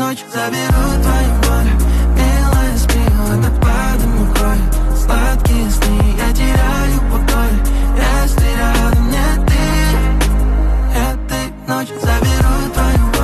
ночь заберу твою боль. Милая, спи, это падом укрой. Сладкие сны, я теряю покой, если рядом нет ты. Этой ночью заберу твою боль.